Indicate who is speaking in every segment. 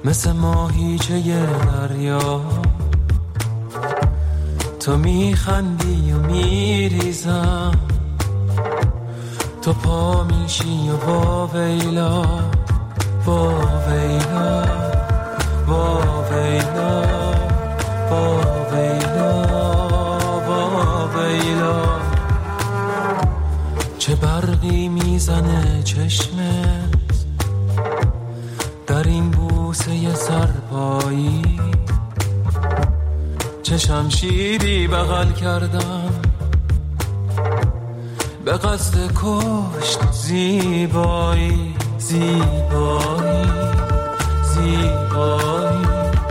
Speaker 1: مثل ماهیچه دریا، تو میخندی و میریزم، تو پا میشی و با ویلا با ویلا با ویلا با ویلا با ویلا. چه برقی میزنه چشمت در این بوسه سرپایی، چه شمشیری بغل کردم به قصد کشت زیبایی زیبایی زیبایی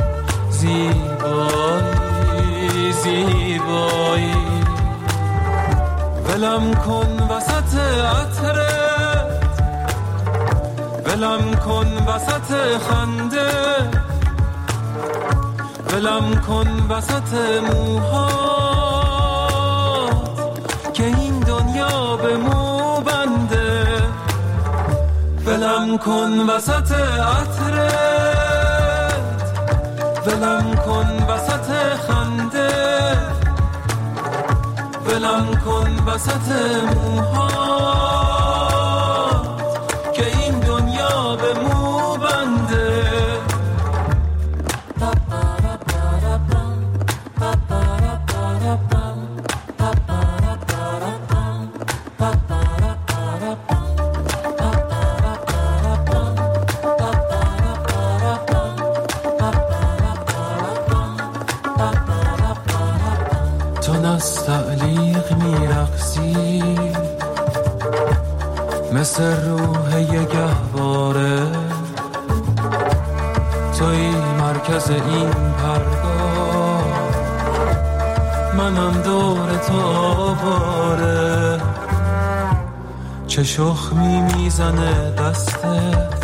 Speaker 1: زیبایی زیبایی. ولم کن وسط عطرت، ولم کن وسط خنده، ولم کن وسط موهات که این دنیا به مو بنده. ولم کن وسط عطرت، ولم کن وسط خنده، ولم کن وسط موهات که این دنیا به مو بنده. نستعلیق میرقصی مثل روح یه گهواره، توی مرکز این پرگاه، منم دور تو آواره. چه شخمی میزنه دستت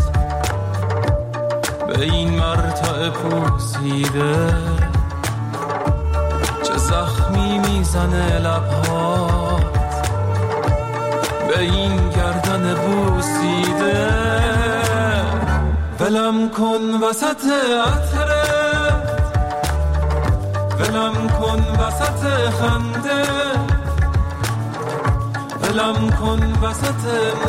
Speaker 1: به این مرتع پوسیده، زخمی میزنه لبهات به این گردن بوسیده. ولم کن وسط عطرت، ولم کن وسط خنده، ولم کن وسط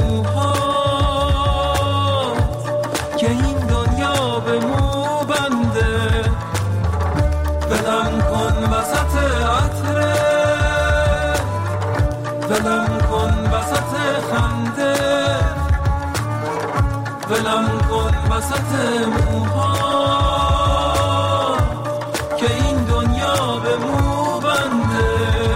Speaker 1: موهات که این دنیا به مو بنده. ولم کن وسط عطرت، ولم کن وسط خنده، ولم کن وسط موهات که این دنیا به مو بنده.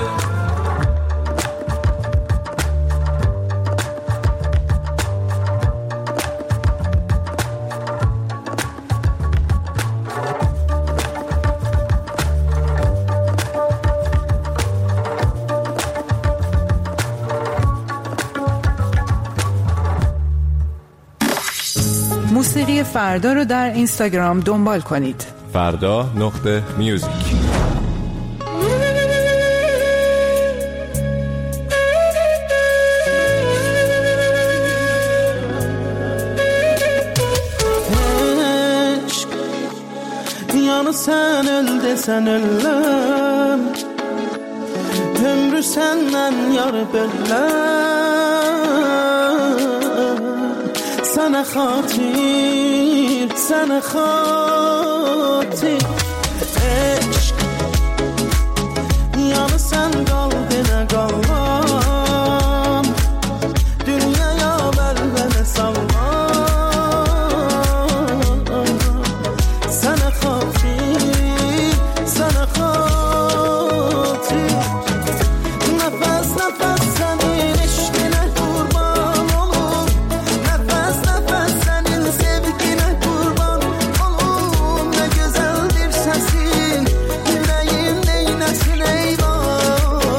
Speaker 2: موسیقی فردا رو در اینستاگرام دنبال کنید.
Speaker 3: فردا.music.
Speaker 4: Yanı sen öl desen ölüm, ömrü senden yar bellem. Sana khatir, sana khatir eşk, yanı sen kalbine kalmam, dünyaya velvele salmam. Sana khatir, sana khatir, nefes nefes senin eşkine kurban olur, nefes nefes senin sevgine kurban olur. Ne güzeldir sesin, yüreğim neylesin eyvah.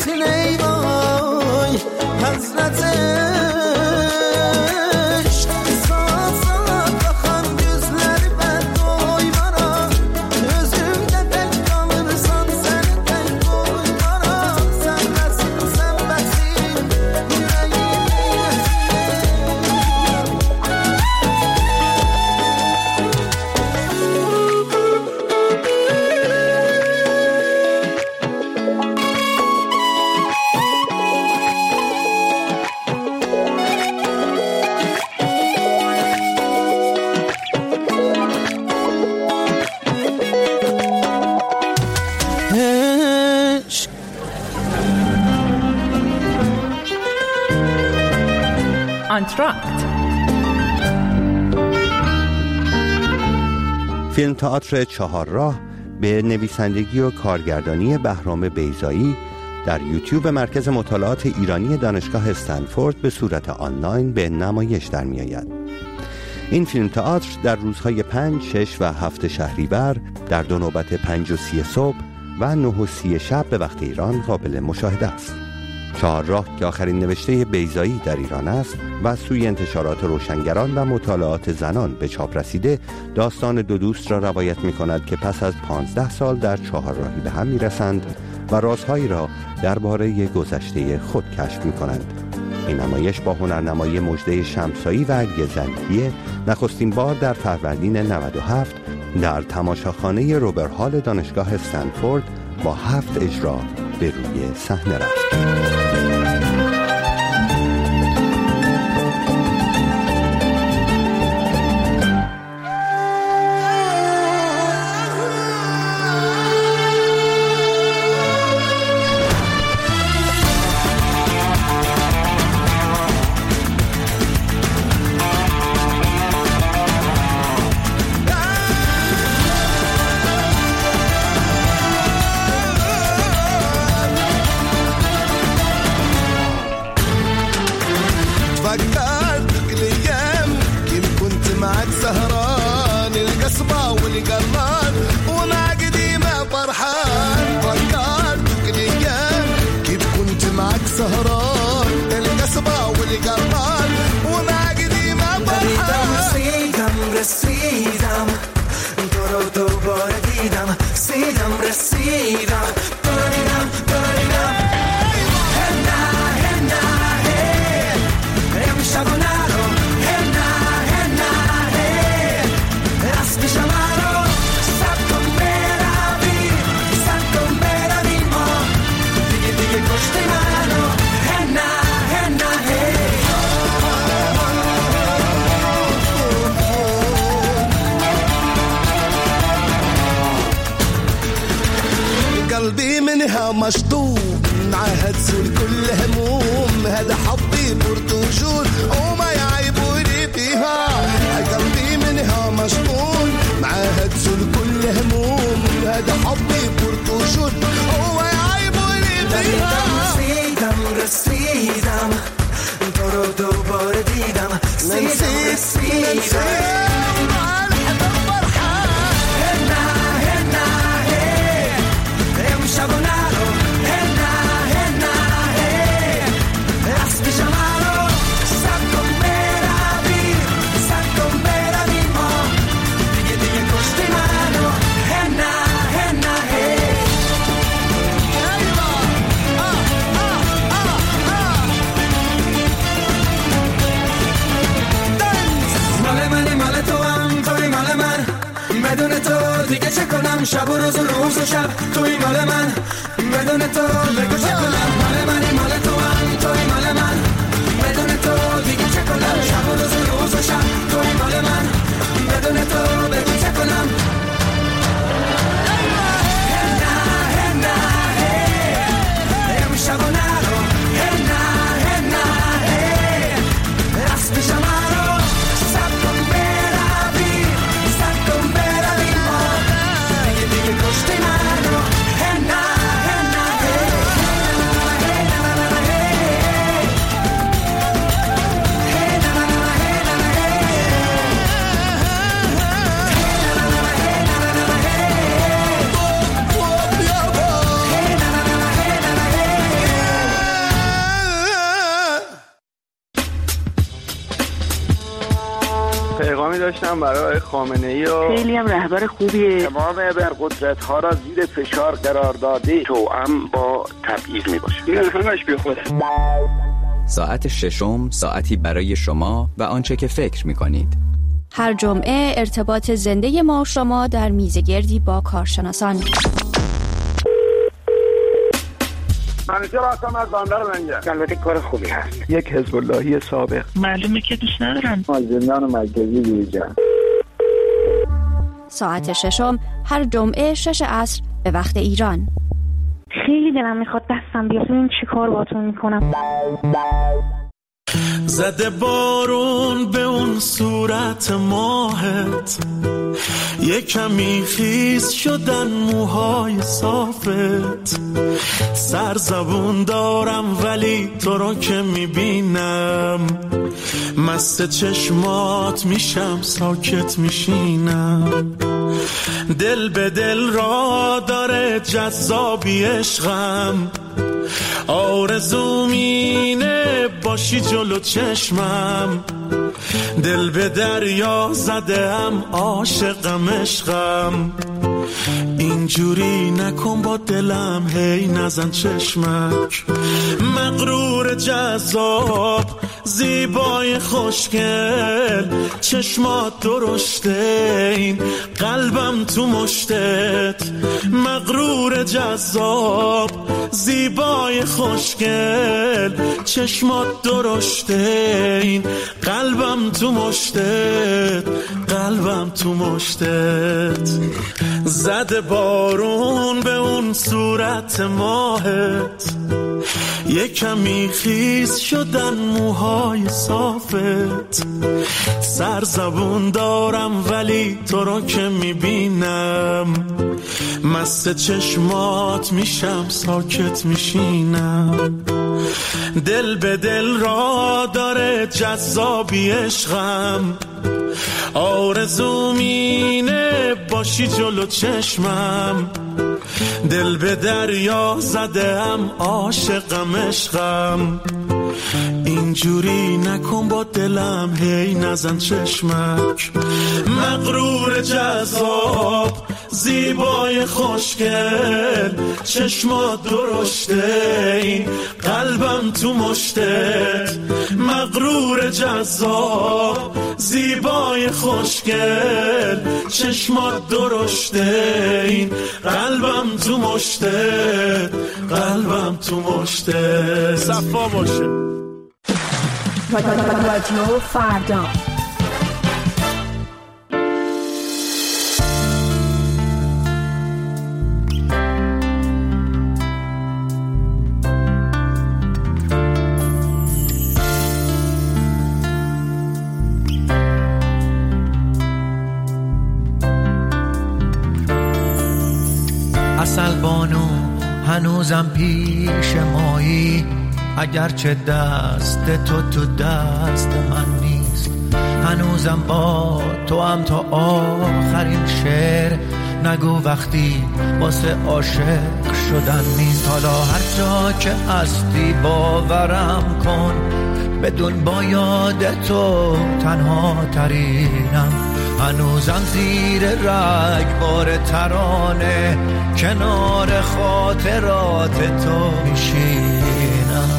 Speaker 4: neresin ey vay Hazret eşk Saat saat bakan gözleri ben doymaram Özümde pek kalırsan seni pek doymaram Sen nesin sen besin عشق
Speaker 2: آنتراکت.
Speaker 5: فیلم تئاتر چهارراه به نویسندگی و کارگردانی بهرام بیضایی در یوتیوب مرکز مطالعات ایرانی دانشگاه استنفورد به صورت آنلاین به نمایش در می آید. این فیلم تئاتر در روزهای 5، 6 و 7 شهریور در 2 نوبت 5:30 صبح و 9:30 شب به وقت ایران قابل مشاهده است. چهارراه که آخرین نوشته بیضایی در ایران است و سوی انتشارات روشنگران و مطالعات زنان به چاپ رسیده، داستان 2 دوست را روایت می کند که پس از 15 سال در چهارراهی به هم می رسند و رازهایی را درباره گذشته خود کشف می کنند. این نمایش با هنرنمایی مژده شمسایی و علی زنگیه نخستین بار در فروردین 97 در تماشاخانه روبرهال دانشگاه استنفورد با 7 اجرا به روی صحنه رفت.
Speaker 4: فكرتك الايام كيف كنت معك سهران القصبة والقران ومع قديمة فرحان فكرتك الايام كيف كنت معك سهران القصبة والقران ومع قديمة فرحان رسيدم تو رو دوباره دیدم رسیدم داریدم قلبي منها مشطوب عهد زول كل هموم هذا حبي برتوجود وما يعيبوني فيها قلبي منها مشطوب عهد زول كل هموم هذا حبي برتوجود وما يعيبوني فيها رسيدم تو رو دوباره دیدم دیگه چه کنم شب و روز و شب توی مال من بدون تو بگو چه کنم مال منی مال تو هم توی مال من بدون تو دیگه چه کنم شب و روز و شب توی مال من بدون تو بگو چه کنم امشب و نرو اسب شما رو سب کن بروی ما دیگه کشتی من رو
Speaker 6: داشتم برای خامنه‌ای و
Speaker 7: خیلی هم رهبر خوبیه.
Speaker 8: تمام ابرقدرت‌ها را زیر فشار قرار داده، توأم با تبعیض میباشه.
Speaker 6: این همش بیخوده.
Speaker 9: ساعت ششم، ساعتی برای شما و آنچه که فکر می‌کنید.
Speaker 10: هر جمعه ارتباط زنده ما و شما در میزگردی با کارشناسان.
Speaker 8: منیجر هستم از بندر لنگر. البته کار خوبی هست.
Speaker 6: یک حزب اللهی سابق.
Speaker 7: معلومه که دوست ندارم.
Speaker 8: از زندان مرکزی بیرون.
Speaker 10: ساعت ششم هر جمعه 6 عصر به وقت ایران.
Speaker 7: خیلی دلم میخواد دستم بیاد. این چی کار باتون میکنم؟
Speaker 1: زده بارون به اون صورت ماهت، یه کمی خیس شدن موهای صافت. سرزبون دارم ولی تو رو که میبینم، مست چشمات میشم ساکت میشینم. دل به دل را داره جذابی عشقم، آرزوم اینه باشی جلو چشمم. دل به دریا زدم عاشقم عشقم، اینجوری نکن با دلم هی نزن چشمک. مغرور جذاب زیبای خوشگل، چشمات درشته این قلبم تو مشتت. مغرور جذاب زیبای خوشگل، چشمات درشته این قلبم تو مشتت. قلبم تو مشتت. زده بارون به اون صورت ماهت، یه کمی خیس شدن موهای صافت. سرزبون دارم ولی تو رو که میبینم، مست چشمات میشم ساکت میشینم. دل به دل را داره جذابی عشقم، آرزوم اینه باشی جلو چشمم. دل به دریا زدم عاشقم عشقم، اینجوری نکن با دلم هی نزن چشمک. مغرور جذاب زیبای خوشگل، چشمات درشته این قلبم تو مشتت. مغرور جذاب زیبای خوشگل، چشمات درشته این قلبم تو مشتت. قلبم تو مشتت. صفا باشه.
Speaker 2: رادیو فردا.
Speaker 11: عسل بانو هنوزم پیش مایی، اگرچه دست تو دست من نیست. هنوزم با تو هم تا آخرین شعر نگو وقتی واسه عاشق شدن نیست. حالا هر جا که هستی باورم کن، بدون با یاد تو تنها ترینم. هنوزم زیر رگبار ترانه کنار خاطرات تو میشینم.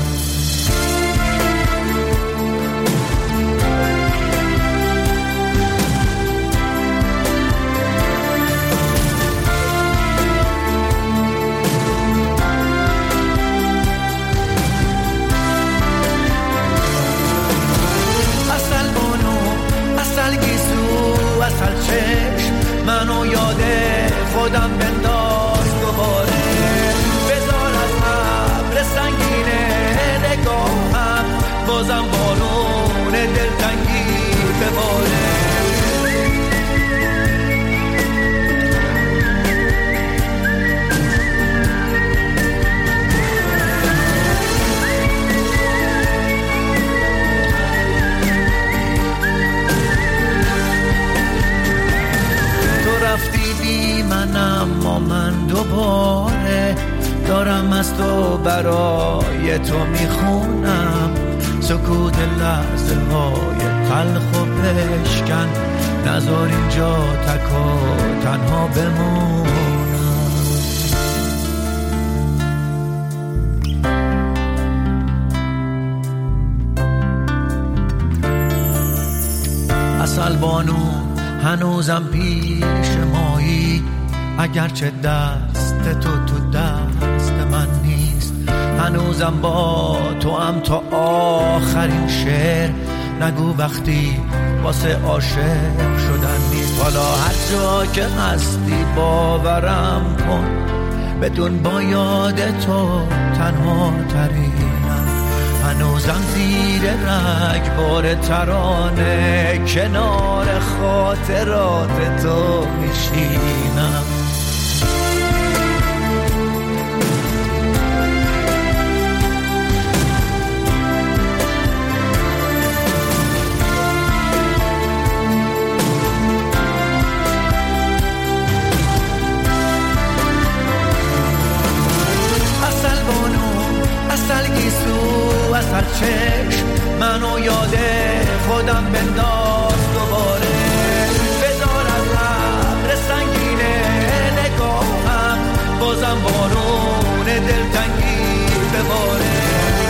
Speaker 11: اصل چشم منو یاد خودم بنداز دوباره. بذار از ابر سنگینه نگاهم، بازم بارون دلتنگی بباره. اما من دوباره دارم از تو برای تو میخونم. سکوت لحظه های تلخ و بشکن، نذار اینجا تک و تنها بمونم. عسل بانو هنوزم پیش مایی، اگرچه دست تو دست من نیست، هنوزم با تو هم تا آخرین شعر. نگو وقتی واسه عاشق شدن نیست. حالا هر جا که هستی باورم کن، بدون با یاد تو تنها ترینم. هنوزم زیر رگبار ترانه کنار خاطرات تو میشینم. اصل گیسو اصل چشم منو یاد خودم بنداز دوباره. بذار از ابر سنگینه نگاهم بازم بارون دلتنگی بباره.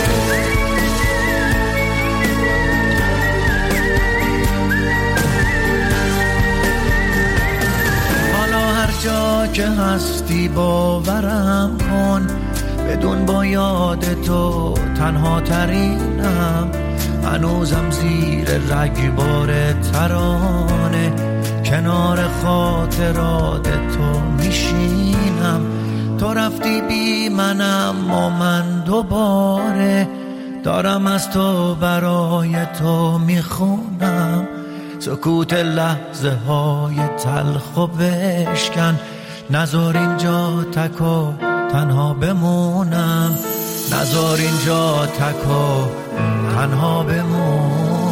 Speaker 11: حالا هر جا که هستی باورم کن، بدون با یاد تو تنها ترینم. هنوزم زیر رگبار ترانه کنار خاطرات تو میشینم. تو رفتی بی منم و من دوباره دارم از تو برای تو میخونم. سکوت لحظه های تلخ و بشکن، نذار اینجا تک و تنها بمونم. نذار اینجا تک و تنها بمونم.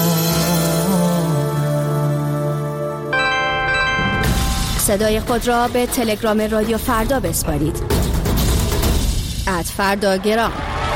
Speaker 10: صدای خود را به تلگرام رادیو فردا بسپارید. @فرداگرام.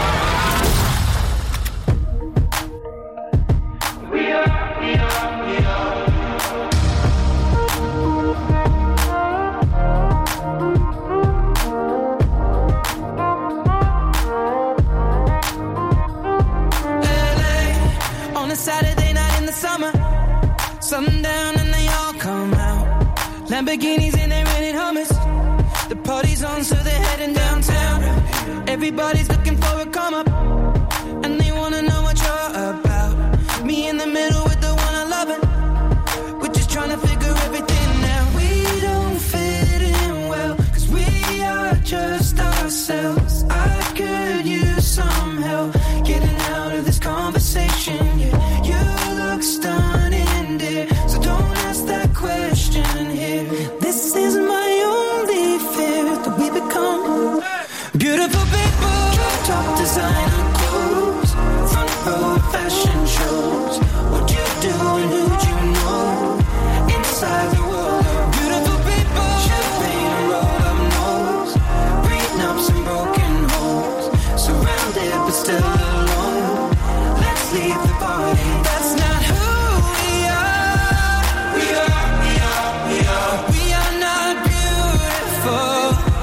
Speaker 1: Lamborghinis and they rented Hummers. The party's on, so they're heading downtown. Everybody's looking for a come up, and they wanna know what you're about. Me in the middle with the one I love it. We're just trying to figure everything out. We don't fit in well, 'cause we are just ourselves. I could use some help getting out of this conversation. Yeah, you look stunning, dear, so don't ask that question here. This is my only fear, that we become beautiful people. Top designer clothes, front row fashion shows. What you do and who'd you know? Inside the world of beautiful people. Champagne and roll up nose, prenups and broken homes. Surrounded but still alone. Let's leave the party. That's not who we are. We are, we are, we are. We are not beautiful.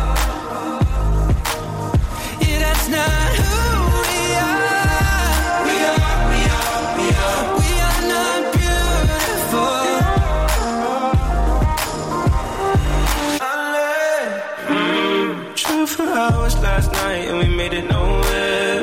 Speaker 1: Yeah, that's not who we are. We are, we are, we are. We are not beautiful. True for hours last night and we made it nowhere.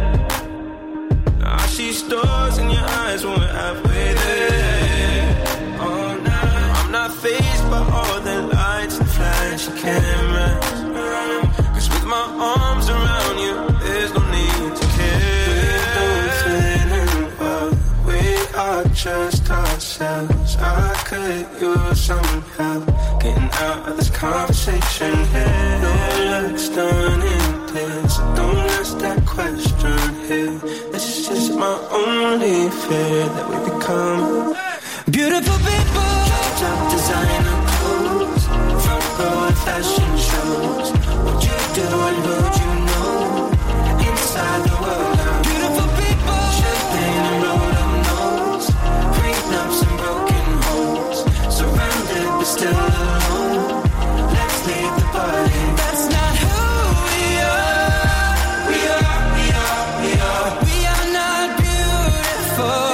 Speaker 1: I see stars in your eyes when we're halfway there. Oh, nah, I'm not fazed by all the lights and flashy cameras. 'Cause with my arms around you, there's no need to care. We don't fit in well, we are just ourselves. I could use some help getting out of this conversation here. No looks done in this, so don't ask that question here. This is my only fear, that we become beautiful people. Top designer clothes, front row fashion shows. What you do and who'd you know? Inside the world of beautiful people. Champagne and roll up nose, prenups and broken homes. alone. Let's leave the party. That's not who we are. We are, we are, we are. We are not beautiful.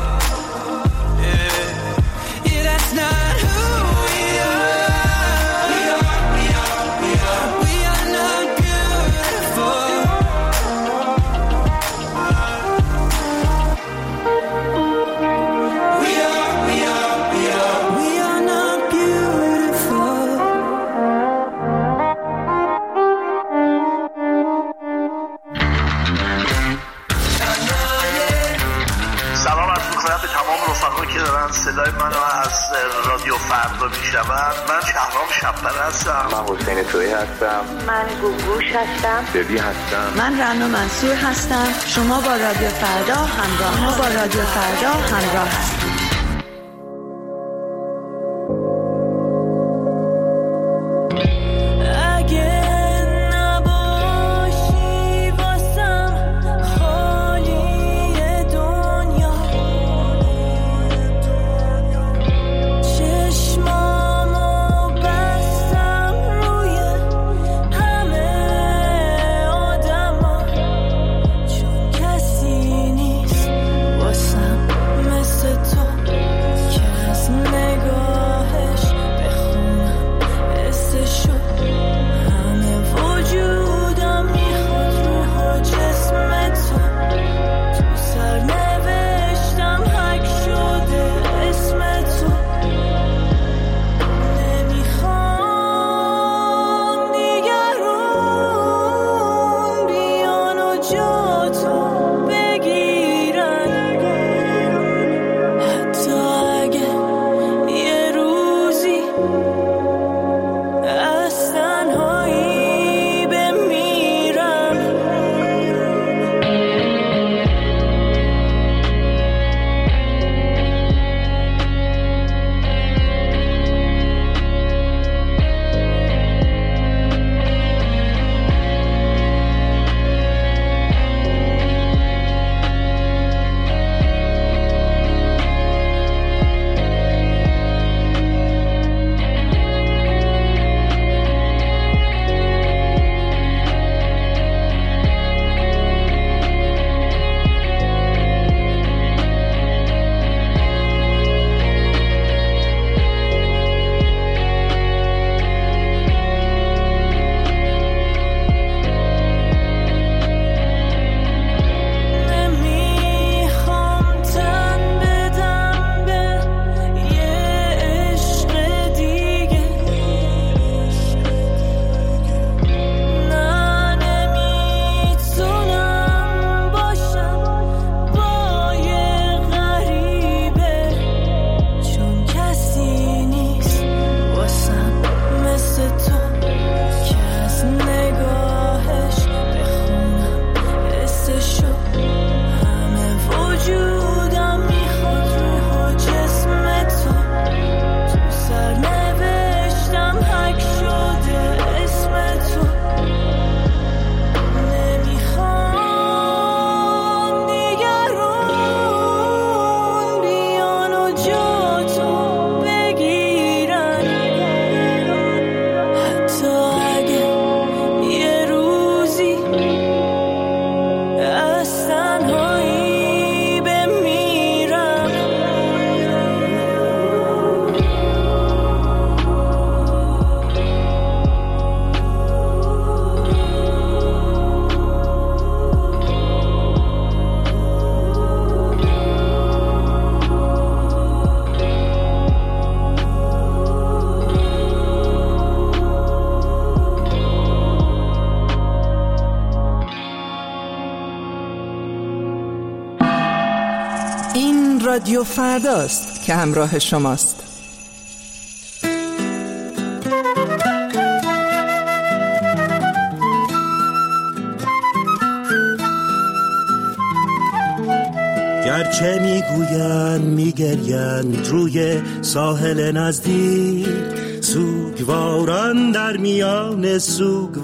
Speaker 1: Yeah, yeah, that's not who we are. We are, we are, we are. We are not beautiful. We are, we are, we are. We are not beautiful.
Speaker 12: سلام عرض می‌کنم به تمام رفقایی که دارن صدای منو از رادیو فردا میشنون. من شهرام شب‌بر هستم.
Speaker 6: من حسین تویی هستم.
Speaker 7: من گوگوش هستم.
Speaker 6: ببی هستم.
Speaker 13: من رنا منصور هستم. شما با رادیو فردا همراه هستید.
Speaker 2: رادیو فرداست که همراه شماست.
Speaker 14: گرچه میگویند میگریند روی ساحل نزدیک، سوگواران در میان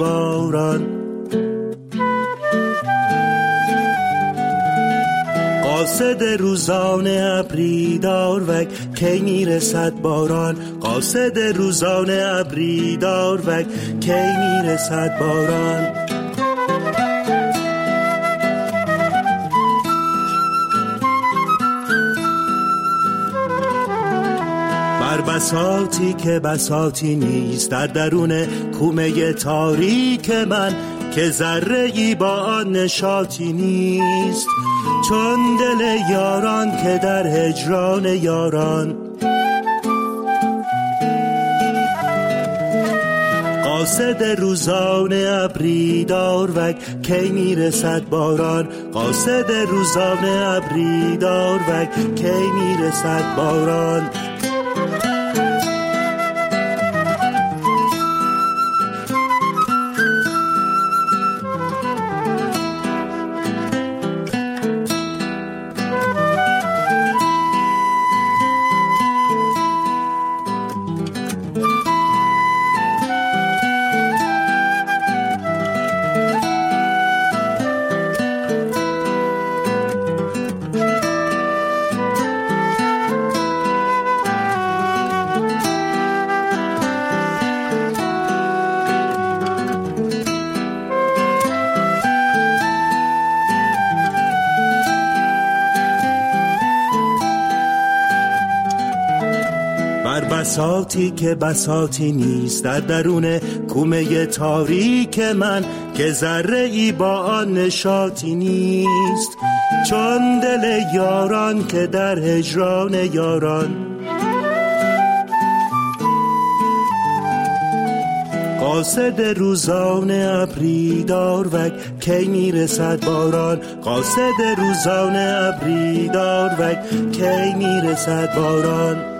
Speaker 14: سوگواران، قاصد روزانه ابری داروک کی میرسد باران، قاصد روزانه ابری داروک کی میرسد باران. بر بساطی که بساطی نیست در درون کومه تاریک من، که ذره‌ای با آن نشاطی نیست، چون دل یاران که در هجران یاران. قاصد روزانه ابری داروک کی میرسد باران، قاصد روزانه ابری داروک کی میرسد باران. بساطی که بساطی نیست در درون کومه تاریک من، که ذره‌ای با آن نشاطی نیست، چون دل یاران که در هجران یاران. قاصد روزانه ابری داروک کی میرسد باران، قاصد روزانه ابری داروک کی میرسد باران.